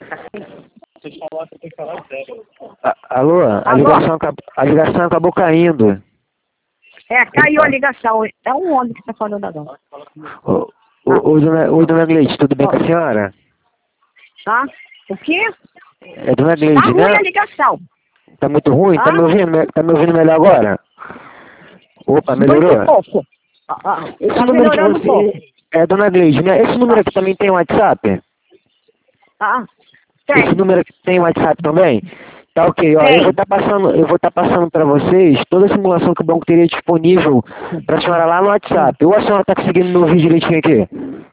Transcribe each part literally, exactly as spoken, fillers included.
Vocês falaram que tem que falar sério. Alô? A Alô? ligação, acab- a ligação acabou caindo. É, caiu a ligação. É um homem que está falando agora. Ô, ô, ô, dona, ô, dona Gleide, tudo bem com a senhora? Tá? O quê? É dona Tá Gleide, ruim né? a ligação. Tá muito ruim? Tá Hã? me ouvindo, me- tá me ouvindo melhor agora? Opa, melhorou? Muito pouco. Ah, ah, Esse tá número de melhorando um pouco. você... É, dona Gleide, né? Esse número aqui também tem WhatsApp? Ah, Esse tem. número aqui tem WhatsApp também? Tá ok, ó, Tem. eu vou estar passando, eu vou estar passando para vocês toda a simulação que o banco teria disponível para a senhora lá no WhatsApp. Ou a senhora está conseguindo me ouvir direitinho aqui?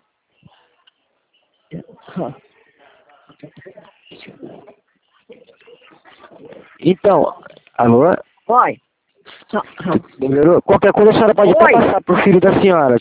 Então, alô? Oi. Melhorou? Qualquer coisa a senhora pode Oi. até passar pro filho da senhora.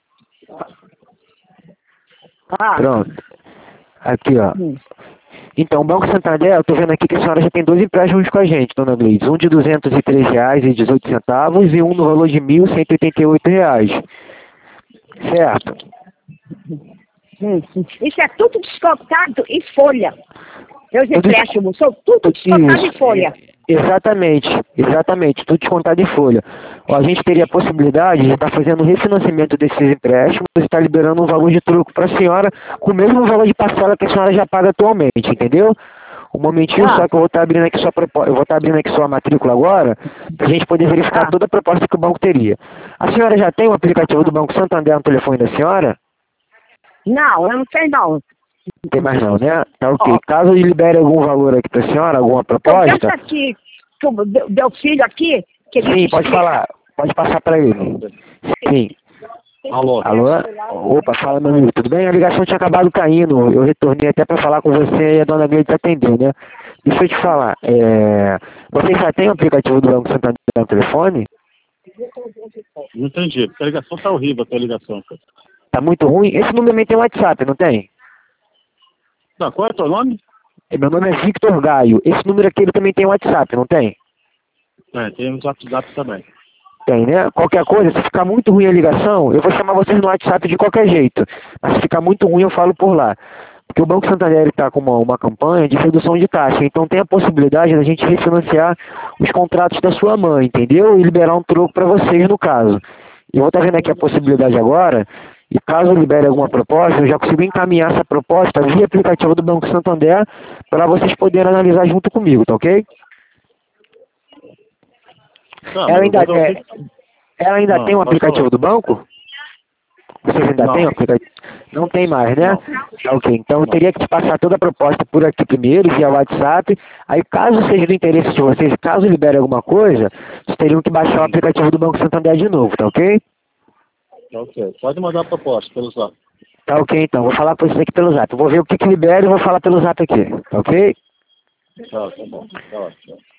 Ah. Pronto. Aqui, ó. Hum. Então, o Banco Santander, eu tô vendo aqui que a senhora já tem dois empréstimos com a gente, dona Gleides. Um de duzentos e três reais e dezoito centavos e um no valor de mil cento e oitenta e oito reais. Certo? Hum, hum. Isso é tudo descontado em folha. Meus Tudo empréstimos são tudo descontado em Isso. folha. Exatamente, exatamente, tudo descontado em folha. Ó, a gente teria a possibilidade de estar fazendo o refinanciamento desses empréstimos e estar liberando um valor de troco para a senhora com o mesmo valor de parcela que a senhora já paga atualmente, entendeu? Um momentinho Ah. só que eu vou estar abrindo aqui sua propo... eu vou estar abrindo aqui sua matrícula agora, para a gente poder verificar Ah. toda a proposta que o banco teria. A senhora já tem o aplicativo do Banco Santander no telefone da senhora? Não, eu não tenho não. Não tem mais não, né? Tá ok. Ó. Caso ele libere algum valor aqui para a senhora, alguma Então, proposta... pensa aqui, que o meu meu filho aqui, que ele Sim, te pode explica. falar. Pode passar para ele. Sim. Alô? Alô? Opa, fala meu amigo, tudo bem? A ligação tinha acabado caindo. Eu retornei até para falar com você e a dona Gleide atendeu, né? Deixa eu te falar. É... Você já tem o aplicativo do Banco Santander no telefone? Não entendi, porque a ligação tá horrível, a tua ligação. Cara. Tá muito ruim? Esse número também tem WhatsApp, não tem? Tá, qual é o teu nome? É, meu nome é Victor Gaio. Esse número aqui ele também tem WhatsApp, não tem? É, tem o WhatsApp também. Tem, né? Qualquer coisa, se ficar muito ruim a ligação, eu vou chamar vocês no WhatsApp de qualquer jeito. Mas se ficar muito ruim, eu falo por lá. Porque o Banco Santander está com uma, uma campanha de redução de taxa. Então tem a possibilidade da gente refinanciar os contratos da sua mãe, entendeu? E liberar um troco para vocês no caso. Eu vou estar vendo aqui a possibilidade agora. E caso eu libere alguma proposta, eu já consigo encaminhar essa proposta via aplicativo do Banco Santander para vocês poderem analisar junto comigo, tá ok? Tá, Ela mas ainda, eu vou- é, ela ainda Não, tem um pode aplicativo falar. do banco? Vocês ainda Não. têm um aplicativo? Não tem mais, né? Não. Tá ok. Então eu Não. teria que te passar toda a proposta por aqui primeiro, via WhatsApp. Aí caso seja do interesse de vocês, caso libere alguma coisa, vocês teriam que baixar o aplicativo do Banco Santander de novo, tá ok? Tá ok. Pode mandar a proposta pelo zap. Tá ok então. Vou falar com vocês aqui pelo zap. Eu vou ver o que que libera e vou falar pelo zap aqui, tá ok? Tá, tá bom. Tá ótimo.